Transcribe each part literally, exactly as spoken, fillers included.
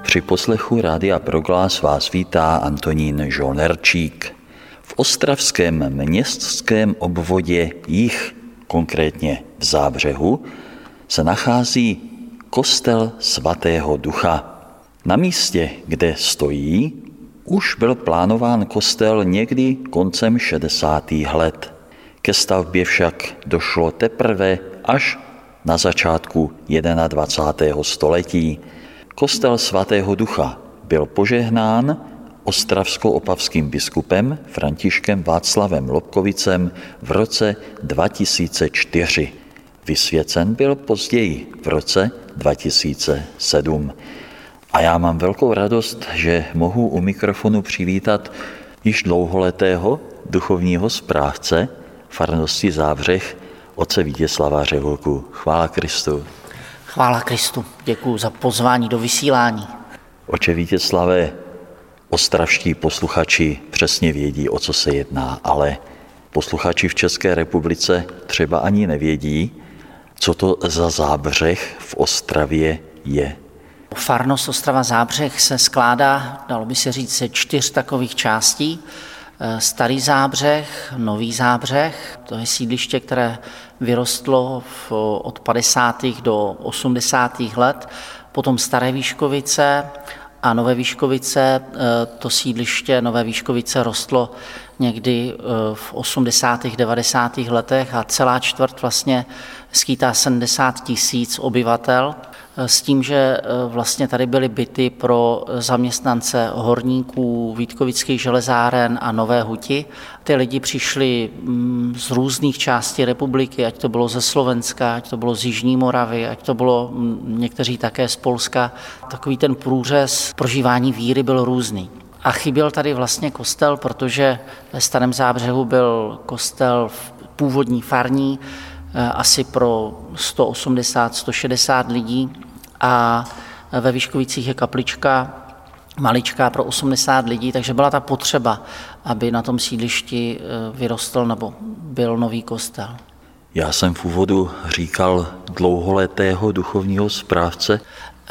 Při poslechu Rádia Proglas vás vítá Antonín Žolnerčík. V ostravském městském obvodě Jih, konkrétně v Zábřehu, se nachází kostel svatého Ducha. Na místě, kde stojí, už byl plánován kostel někdy koncem šedesátých let. Ke stavbě však došlo teprve až na začátku dvacátého prvního století. Kostel svatého Ducha byl požehnán ostravsko-opavským biskupem Františkem Václavem Lobkovicem v roce dva tisíce čtyři. Vysvěcen byl později v roce dva tisíce sedm. A já mám velkou radost, že mohu u mikrofonu přivítat již dlouholetého duchovního správce farnosti Zábřeh, otce Vítězslava Řehulku. Chvála Kristu. Chvála Kristu. Děkuji za pozvání do vysílání. Oče Vítězslave, ostravští posluchači přesně vědí, o co se jedná, ale posluchači v České republice třeba ani nevědí, co to za Zábřeh v Ostravě je. Farnost Ostrava Zábřeh se skládá, dalo by se říct, ze čtyř takových částí. Starý Zábřeh, Nový Zábřeh, to je sídliště, které vyrostlo v, od padesátých do osmdesátých let, potom Staré Výškovice a Nové Výškovice. To sídliště Nové Výškovice rostlo někdy v osmdesátých devadesátých letech a celá čtvrt vlastně skýtá sedmdesát tisíc obyvatel, s tím, že vlastně tady byly byty pro zaměstnance horníků, Vítkovických železáren a Nové Huti. Ty lidi přišli z různých částí republiky, ať to bylo ze Slovenska, ať to bylo z Jižní Moravy, ať to bylo někteří také z Polska. Takový ten průřez prožívání víry byl různý. A chyběl tady vlastně kostel, protože ve Starém Zábřehu byl kostel původní farní, asi pro sto osmdesát až sto šedesát lidí, a ve Výškovicích je kaplička maličká pro osmdesát lidí, takže byla ta potřeba, aby na tom sídlišti vyrostl nebo byl nový kostel. Já jsem v úvodu říkal dlouholetého duchovního správce.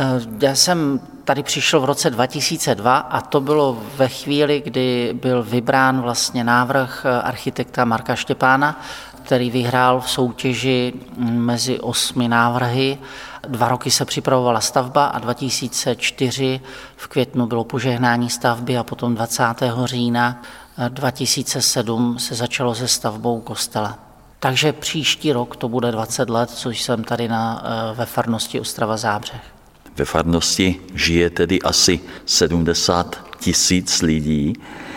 Já jsem tady přišel v roce dva tisíce dva a to bylo ve chvíli, kdy byl vybrán vlastně návrh architekta Marka Štěpána, který vyhrál v soutěži mezi osmi návrhy. Dva roky se připravovala stavba a dva tisíce čtyři v květnu bylo požehnání stavby a potom dvacátého října dva tisíce sedm se začalo se stavbou kostela. Takže příští rok to bude dvacet let, což jsem tady na, ve farnosti Ostrava Zábřeh. Ve farnosti žije tedy asi sedmdesát tisíc lidí.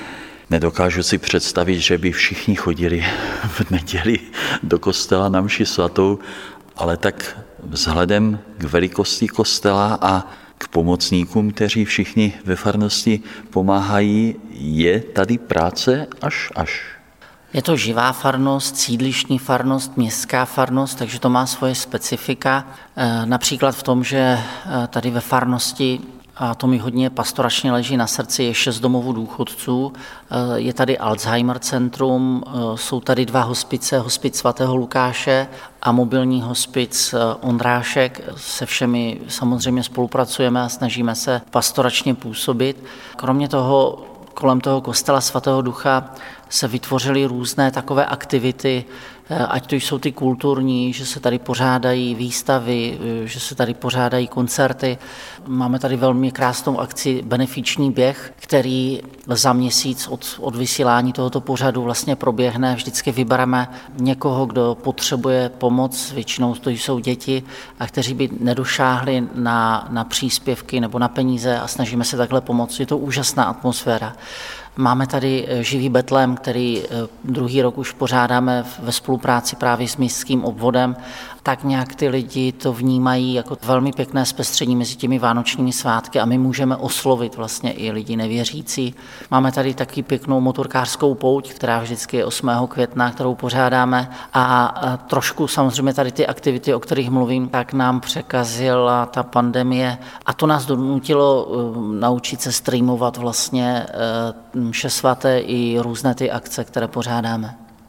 Nedokážu si představit, že by všichni chodili v neděli do kostela na mši svatou, ale tak vzhledem k velikosti kostela a k pomocníkům, kteří všichni ve farnosti pomáhají, je tady práce až až. Je to živá farnost, sídlištní farnost, městská farnost, takže to má svoje specifika. Například v tom, že tady ve farnosti, a to mi hodně pastoračně leží na srdci, je šest domovů důchodců, je tady Alzheimer centrum, jsou tady dva hospice, hospic svatého Lukáše a mobilní hospic Ondrášek. Se všemi samozřejmě spolupracujeme a snažíme se pastoračně působit. Kromě toho, kolem toho kostela svatého Ducha se vytvořily různé takové aktivity, ať to jsou ty kulturní, že se tady pořádají výstavy, že se tady pořádají koncerty. Máme tady velmi krásnou akci Benefiční běh, který za měsíc od, od vysílání tohoto pořadu vlastně proběhne. Vždycky vybereme někoho, kdo potřebuje pomoc, většinou to jsou děti, a kteří by nedošáhli na, na příspěvky nebo na peníze a snažíme se takhle pomoct. Je to úžasná atmosféra. Máme tady živý betlém, který druhý rok už pořádáme ve spolupráci právě s městským obvodem. Tak nějak ty lidi to vnímají jako velmi pěkné zpestření mezi těmi vánočními svátky a my můžeme oslovit vlastně i lidi nevěřící. Máme tady taky pěknou motorkářskou pouť, která vždycky je osmého května, kterou pořádáme, a trošku samozřejmě tady ty aktivity, o kterých mluvím, tak nám překazila ta pandemie a to nás donutilo naučit se streamovat vlastně mše svaté i různé ty akce, které pořádáme.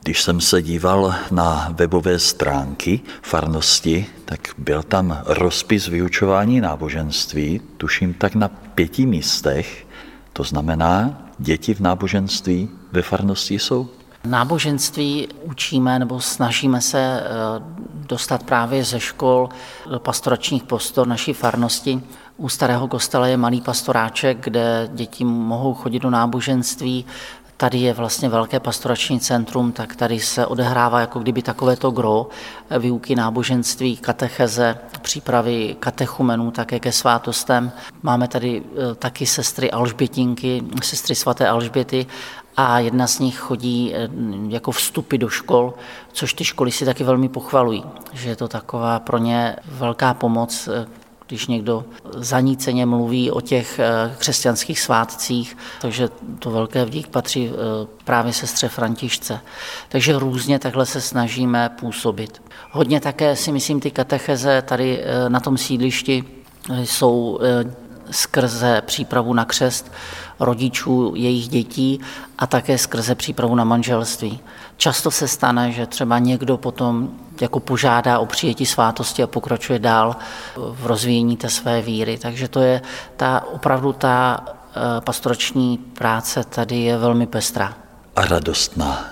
Když jsem se díval na webové stránky farnosti, tak byl tam rozpis vyučování náboženství, tuším tak na pěti místech. To znamená, děti v náboženství ve farnosti jsou? Náboženství učíme nebo snažíme se dostat právě ze škol do pastoračních prostor naší farnosti. U Starého kostela je malý pastoráček, kde děti mohou chodit do náboženství. Tady je vlastně velké pastorační centrum, tak tady se odehrává jako kdyby takovéto gro výuky náboženství, katecheze, přípravy katechumenů také ke svátostem. Máme tady taky sestry Alžbětinky, sestry svaté Alžběty a jedna z nich chodí jako vstupy do škol, což ty školy si taky velmi pochvalují, že je to taková pro ně velká pomoc, když někdo zaníceně mluví o těch křesťanských svátcích, takže to velké vdík patří právě sestře Františce. Takže různě takhle se snažíme působit. Hodně také si myslím ty katecheze tady na tom sídlišti jsou skrze přípravu na křest rodičů jejich dětí a také skrze přípravu na manželství. Často se stane, že třeba někdo potom jako požádá o přijetí svátosti a pokračuje dál v rozvíjení té své víry. Takže to je ta, opravdu ta pastorační práce tady je velmi pestrá. A radostná.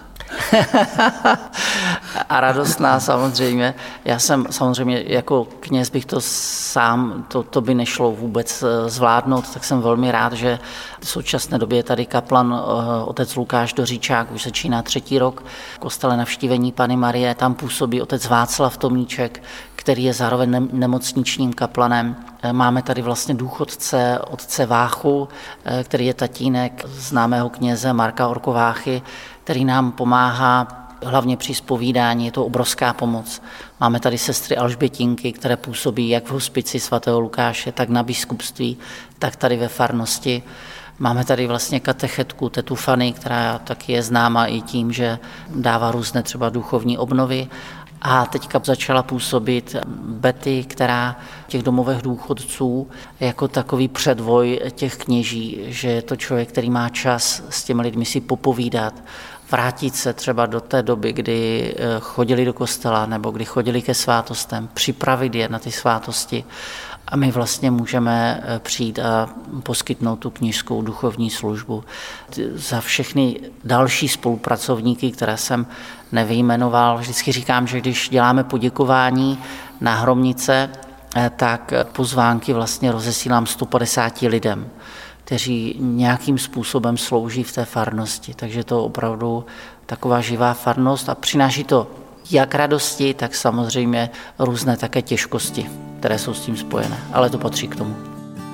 A radostná samozřejmě. Já jsem samozřejmě jako kněz bych to sám, to, to by nešlo vůbec zvládnout, tak jsem velmi rád, že v současné době je tady kaplan otec Lukáš Doříčák, už začíná třetí rok v kostele Navštívení Panny Marie, tam působí otec Václav Tomíček, který je zároveň nemocničním kaplanem. Máme tady vlastně důchodce otce Váchu, který je tatínek známého kněze Marka Orkováchy, který nám pomáhá hlavně při zpovídání, je to obrovská pomoc. Máme tady sestry Alžbětinky, které působí jak v hospici svatého Lukáše, tak na biskupství, tak tady ve farnosti. Máme tady vlastně katechetku tetu Fany, která taky je známa i tím, že dává různé třeba duchovní obnovy. A teďka začala působit Betty, která v těch domovech důchodců jako takový předvoj těch kněží, že je to člověk, který má čas s těmi lidmi si popovídat, vrátit se třeba do té doby, kdy chodili do kostela nebo kdy chodili ke svátostem, připravit je na ty svátosti a my vlastně můžeme přijít a poskytnout tu kněžskou duchovní službu. Za všechny další spolupracovníky, které jsem nevyjmenoval, vždycky říkám, že když děláme poděkování na Hromnice, tak pozvánky vlastně rozesílám sto padesáti lidem, kteří nějakým způsobem slouží v té farnosti. Takže to je opravdu taková živá farnost a přináší to jak radosti, tak samozřejmě různé také těžkosti, které jsou s tím spojené, ale to patří k tomu.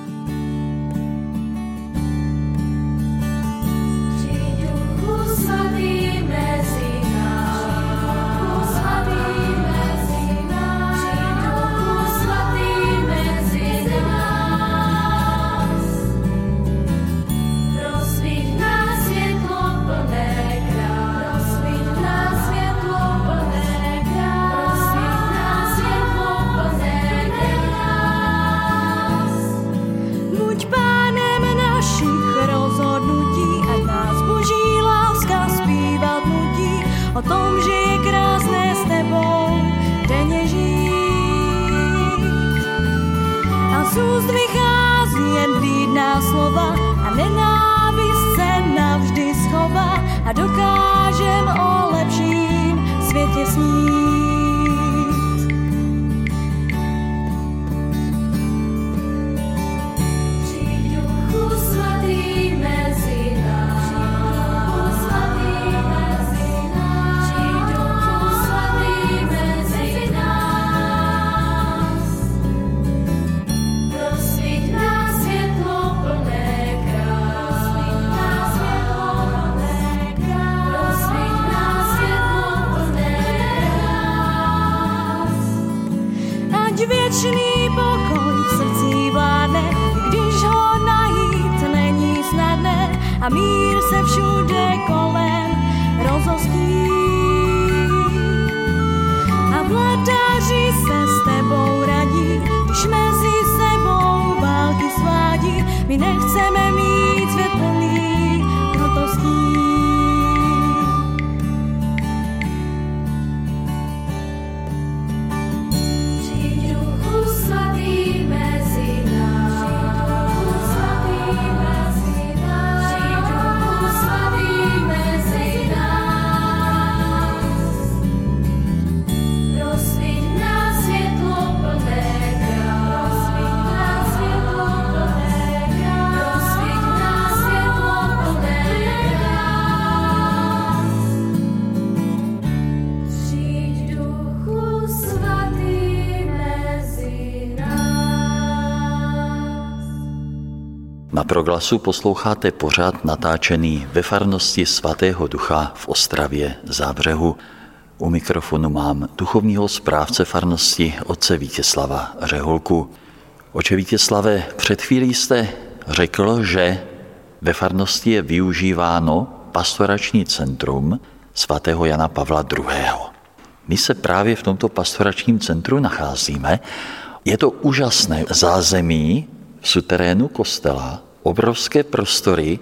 O tom, že je krásné s tebou denně žít. A z úst vychází jen vlídná slova a nenávist se navždy schová a dokážem o lepším světě snít. Přijď Duchu Svatý mezi nás. Věčný pokoj v srdci vládne, když ho najít není snadné a mír se všude kolem rozhostí. A vladaři se s tebou radí, když mezi sebou války svádí. My nechceme mít svět plný krutostí. Proglasu posloucháte pořad natáčený ve farnosti Svatého Ducha v Ostravě Zábřehu. U mikrofonu mám duchovního správce farnosti otce Vítězslava Řeholku. Otče Vítězslave, před chvílí jste řekl, že ve farnosti je využíváno pastorační centrum svatého Jana Pavla druhého. My se právě v tomto pastoračním centru nacházíme. Je to úžasné zázemí v suterénu kostela, obrovské prostory.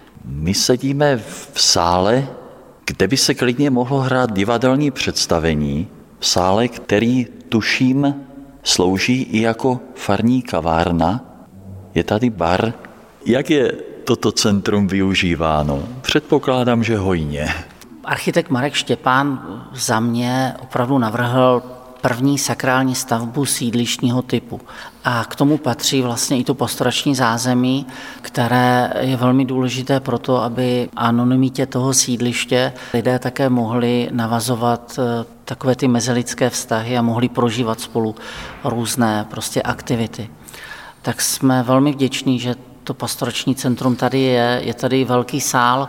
My sedíme v sále, kde by se klidně mohlo hrát divadelní představení, v sále, který, tuším, slouží i jako farní kavárna. Je tady bar. Jak je toto centrum využíváno? Předpokládám, že hojně. Architekt Marek Štěpán za mě opravdu navrhl první sakrální stavbu sídlištního typu. A k tomu patří vlastně i to pastorační zázemí, které je velmi důležité pro to, aby anonymitě toho sídliště lidé také mohli navazovat takové ty mezilidské vztahy a mohli prožívat spolu různé prostě aktivity. Tak jsme velmi vděční, že to pastorační centrum tady je. Je tady velký sál,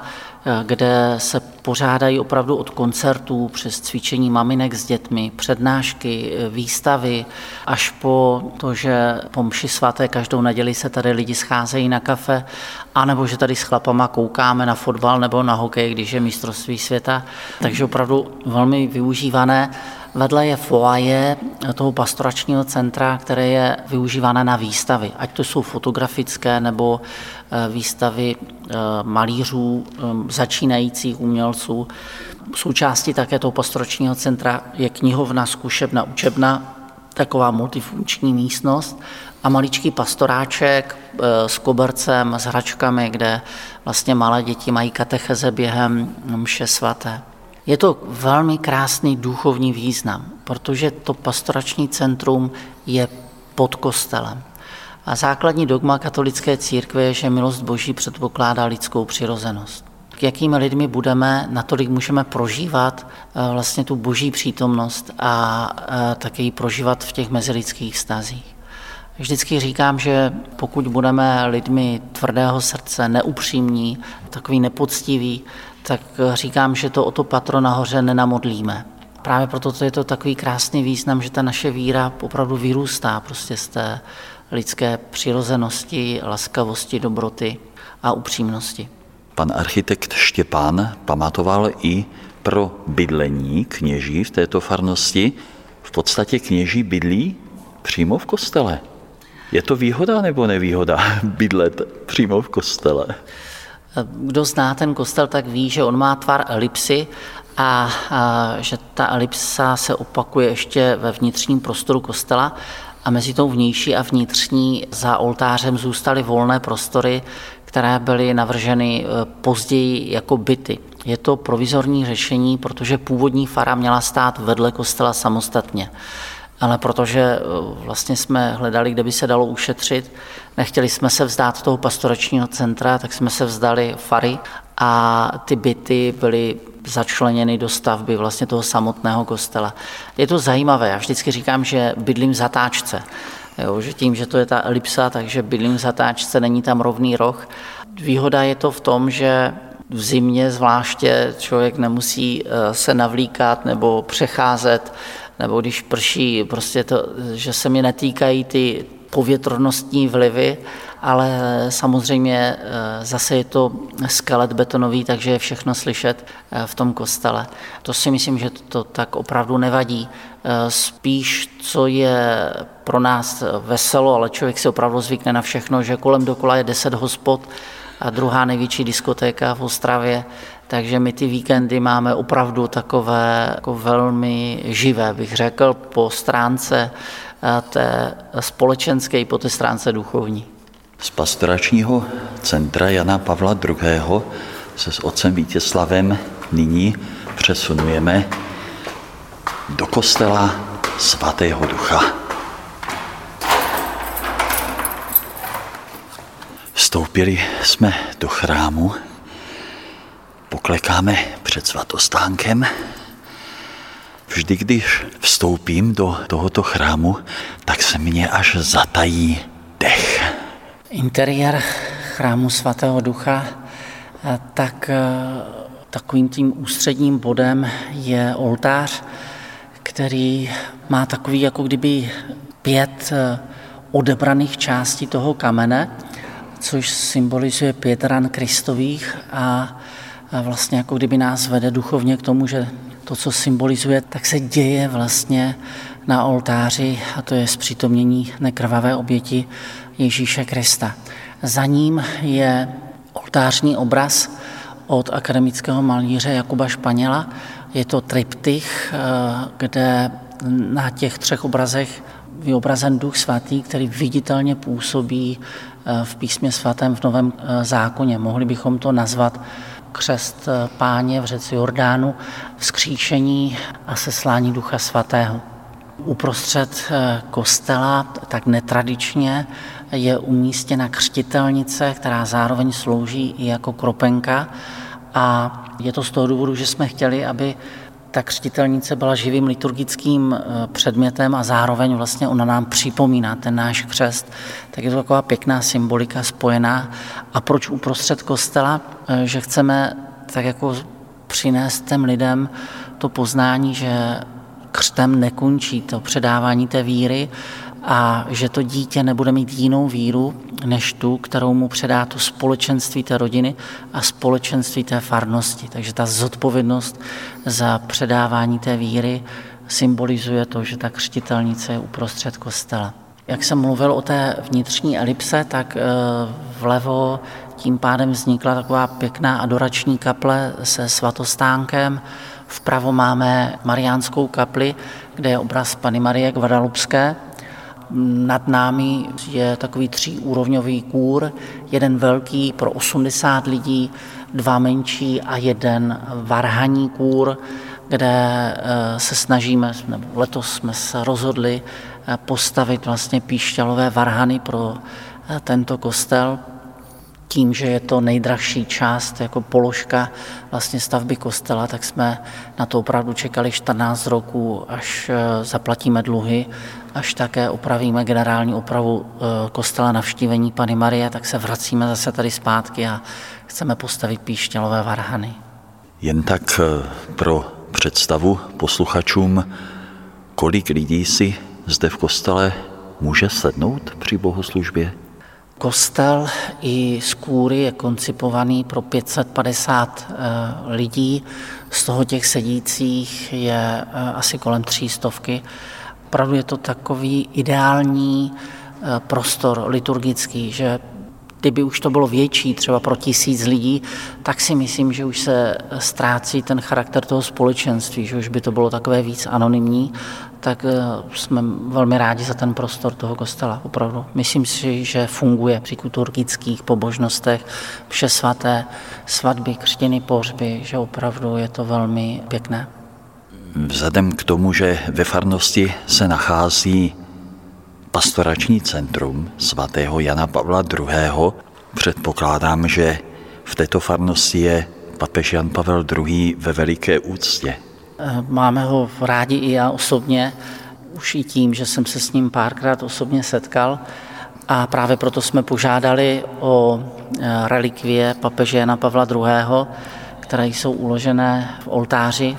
kde se pořádají opravdu od koncertů přes cvičení maminek s dětmi, přednášky, výstavy, až po to, že po mši svaté každou neděli se tady lidi scházejí na kafe, anebo že tady s chlapama koukáme na fotbal nebo na hokej, když je mistrovství světa. Takže opravdu velmi využívané. Vedle je foaje toho pastoračního centra, které je využívané na výstavy, ať to jsou fotografické nebo výstavy malířů, začínajících umělců. Součástí také toho pastoračního centra je knihovna, zkušebna, učebna, taková multifunkční místnost a maličký pastoráček s kobercem, s hračkami, kde vlastně malé děti mají katecheze během mše svaté. Je to velmi krásný duchovní význam, protože to pastorační centrum je pod kostelem. A základní dogma katolické církve je, že milost Boží předpokládá lidskou přirozenost. K jakými lidmi budeme, natolik můžeme prožívat vlastně tu Boží přítomnost a také ji prožívat v těch mezilidských vztazích. Vždycky říkám, že pokud budeme lidmi tvrdého srdce, neupřímní, takový nepoctiví, tak říkám, že to o to patro nahoře nenamodlíme. Právě proto to je to takový krásný význam, že ta naše víra opravdu vyrůstá prostě z té lidské přirozenosti, laskavosti, dobroty a upřímnosti. Pan architekt Štěpán pamatoval i pro bydlení kněží v této farnosti. V podstatě kněží bydlí přímo v kostele. Je to výhoda nebo nevýhoda bydlet přímo v kostele? Kdo zná ten kostel, tak ví, že on má tvar elipsy a, a že ta elipsa se opakuje ještě ve vnitřním prostoru kostela a mezi tou vnější a vnitřní za oltářem zůstaly volné prostory, které byly navrženy později jako byty. Je to provizorní řešení, protože původní fara měla stát vedle kostela samostatně. Ale protože vlastně jsme hledali, kde by se dalo ušetřit, nechtěli jsme se vzdát toho pastoračního centra, tak jsme se vzdali fary a ty byty byly začleněny do stavby vlastně toho samotného kostela. Je to zajímavé, já vždycky říkám, že bydlím v zatáčce. Jo, že tím, že to je ta elipsa, takže bydlím v zatáčce, není tam rovný roh. Výhoda je to v tom, že v zimě zvláště člověk nemusí se navlíkat nebo přecházet, nebo když prší, prostě to, že se mi netýkají ty povětrnostní vlivy, ale samozřejmě zase je to skelet betonový, takže je všechno slyšet v tom kostele. To si myslím, že to tak opravdu nevadí. Spíš, co je pro nás veselo, ale člověk si opravdu zvykne na všechno, že kolem dokola je deset hospod a druhá největší diskotéka v Ostravě, takže my ty víkendy máme opravdu takové jako velmi živé, bych řekl, po stránce té společenské i po té stránce duchovní. Z pastoračního centra Jana Pavla druhého. se s otcem Vítězslavem nyní přesunujeme do kostela Svatého Ducha. Vstoupili jsme do chrámu, poklekáme před svatostánkem. Vždy, když vstoupím do tohoto chrámu, tak se mě až zatají dech. Interiér chrámu svatého Ducha, tak takovým tím ústředním bodem je oltář, který má takový jako kdyby pět odebraných částí toho kamene, což symbolizuje pět ran Kristových a vlastně jako kdyby nás vede duchovně k tomu, že to, co symbolizuje, tak se děje vlastně na oltáři a to je zpřítomnění nekrvavé oběti Ježíše Krista. Za ním je oltářní obraz od akademického malíře Jakuba Španěla. Je to triptych, kde na těch třech obrazech je obrazen Duch Svatý, který viditelně působí v písmě svatém v Novém zákoně. Mohli bychom to nazvat křest Páně v řece Jordánu, vzkříšení a seslání Ducha Svatého. Uprostřed kostela, tak netradičně, je umístěna křtitelnice, která zároveň slouží i jako kropenka. A je to z toho důvodu, že jsme chtěli, aby ta křtitelnice byla živým liturgickým předmětem a zároveň vlastně ona nám připomíná ten náš křest. Tak je to taková pěkná symbolika spojená. A proč uprostřed kostela? Že chceme tak jako přinést těm lidem to poznání, že křtem nekončí to předávání té víry a že to dítě nebude mít jinou víru, než tu, kterou mu předá to společenství té rodiny a společenství té farnosti. Takže ta zodpovědnost za předávání té víry symbolizuje to, že ta křtitelnice je uprostřed kostela. Jak jsem mluvil o té vnitřní elipse, tak vlevo tím pádem vznikla taková pěkná adorační kaple se svatostánkem. Vpravo máme mariánskou kapli, kde je obraz Panny Marie Guadalupské. Nad námi je takový tříúrovňový kůr, jeden velký pro osmdesát lidí, dva menší a jeden varhanní kůr, kde se snažíme, nebo letos jsme se rozhodli postavit vlastně píšťalové varhany pro tento kostel. Tím, že je to nejdražší část jako položka vlastně stavby kostela, tak jsme na to opravdu čekali čtrnáct roků, až zaplatíme dluhy, až také opravíme generální opravu kostela Navštívení Panny Marie, tak se vracíme zase tady zpátky a chceme postavit píšťalové varhany. Jen tak pro představu posluchačům, kolik lidí si zde v kostele může sednout při bohoslužbě? Kostel i z kůry je koncipovaný pro pět set padesát lidí, z toho těch sedících je asi kolem tří stovky. Opravdu je to takový ideální prostor liturgický, že kdyby už to bylo větší, třeba pro tisíc lidí, tak si myslím, že už se ztrácí ten charakter toho společenství, že už by to bylo takové víc anonymní, tak jsme velmi rádi za ten prostor toho kostela, opravdu. Myslím si, že funguje při liturgických pobožnostech, vše svaté, svatby, křtiny, pohřby, že opravdu je to velmi pěkné. Vzhledem k tomu, že ve farnosti se nachází pastorační centrum svatého Jana Pavla druhého. Předpokládám, že v této farnosti je papež Jan Pavel druhý. ve veliké úctě. Máme ho rádi i já osobně, už i tím, že jsem se s ním párkrát osobně setkal a právě proto jsme požádali o relikvie papeže Jana Pavla druhého., které jsou uložené v oltáři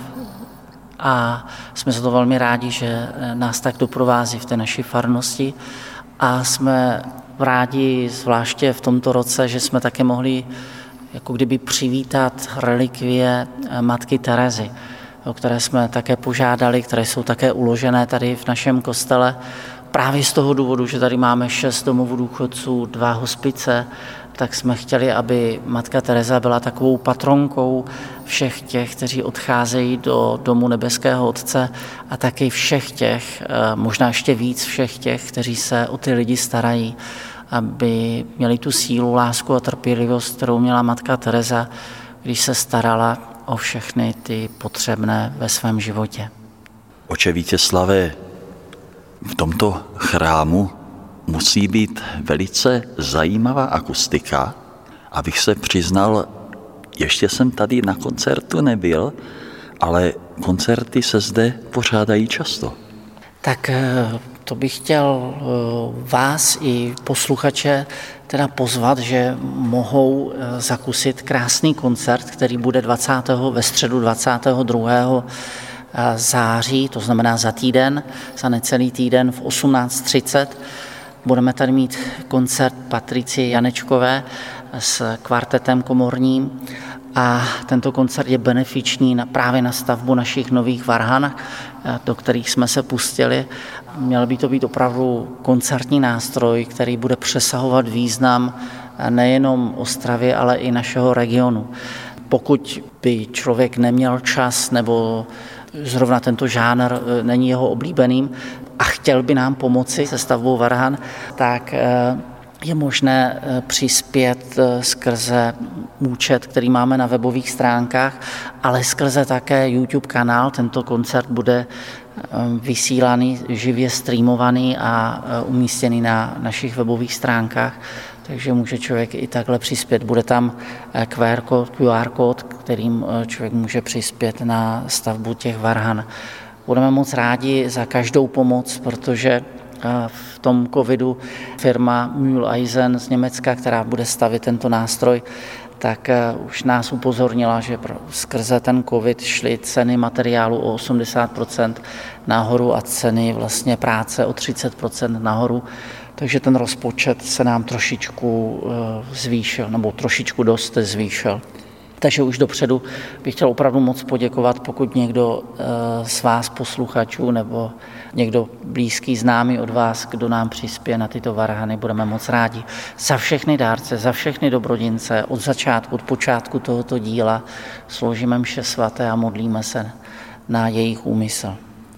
a jsme za to velmi rádi, že nás tak doprovází v té naší farnosti a jsme rádi zvláště v tomto roce, že jsme také mohli jako kdyby přivítat relikvie matky Terezy, o které jsme také požádali, které jsou také uložené tady v našem kostele. Právě z toho důvodu, že tady máme šest domovů důchodců, dva hospice, tak jsme chtěli, aby matka Tereza byla takovou patronkou všech těch, kteří odcházejí do domu nebeského Otce a taky všech těch, možná ještě víc všech těch, kteří se o ty lidi starají, aby měli tu sílu, lásku a trpělivost, kterou měla matka Tereza, když se starala o všechny ty potřebné ve svém životě. Oče Vítězslave, v tomto chrámu musí být velice zajímavá akustika. Abych se přiznal, ještě jsem tady na koncertu nebyl, ale koncerty se zde pořádají často. Tak to bych chtěl vás i posluchače teda pozvat, že mohou zakusit krásný koncert, který bude dvacátého ve středu dvacátého druhého září, to znamená za týden, za necelý týden v osmnáct třicet. Budeme tady mít koncert Patricie Janečkové s kvartetem komorním a tento koncert je benefiční na, právě na stavbu našich nových varhan, do kterých jsme se pustili. Měl by to být opravdu koncertní nástroj, který bude přesahovat význam nejenom Ostravy, ale i našeho regionu. Pokud by člověk neměl čas nebo zrovna tento žánr není jeho oblíbeným a chtěl by nám pomoci se stavbou varhan, tak je možné přispět skrze účet, který máme na webových stránkách, ale skrze také YouTube kanál. Tento koncert bude vysílaný, živě streamovaný a umístěný na našich webových stránkách, takže může člověk i takhle přispět. Bude tam Q R kód, Q R kód, kterým člověk může přispět na stavbu těch varhan. Budeme moc rádi za každou pomoc, protože v tom covidu firma Mühleisen z Německa, která bude stavit tento nástroj, tak už nás upozornila, že skrze ten covid šly ceny materiálu o osmdesát procent nahoru a ceny vlastně práce o třicet procent nahoru. Takže ten rozpočet se nám trošičku zvýšil, nebo trošičku dost zvýšil. Takže už dopředu bych chtěl opravdu moc poděkovat, pokud někdo z vás posluchačů nebo někdo blízký, známý od vás, kdo nám přispěje na tyto varhany, budeme moc rádi. Za všechny dárce, za všechny dobrodince, od začátku, od počátku tohoto díla složíme mše svaté a modlíme se na jejich úmysl.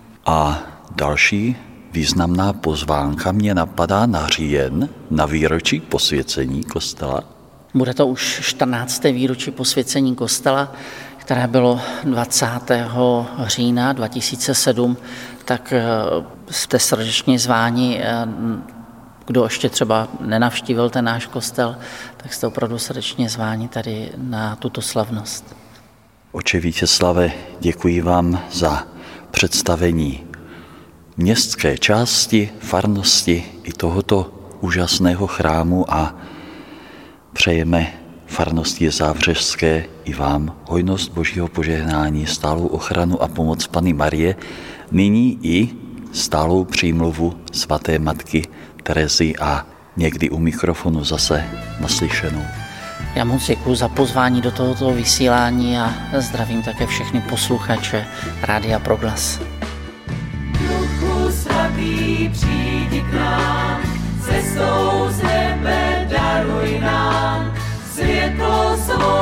A další významná pozvánka mě napadá na říjen, na výročí posvěcení kostela. Bude to už čtrnácté výročí posvěcení kostela, které bylo dvacátého října dva tisíce sedm, tak jste srdečně zváni, kdo ještě třeba nenavštívil ten náš kostel, tak jste opravdu srdečně zváni tady na tuto slavnost. Oče Vítězslave, děkuji vám za představení městské části, farnosti i tohoto úžasného chrámu a přejeme farnosti Závřežské i vám hojnost Božího požehnání, stálou ochranu a pomoc Panny Marie, nyní i stálou přímluvu svaté matky Terezy a někdy u mikrofonu zase naslyšenou. Já moc děkuji za pozvání do tohoto vysílání a zdravím také všechny posluchače Rádia Proglas. Duchu svatý, přijdi k nám, cestou z nebe daruj nám světlo svou.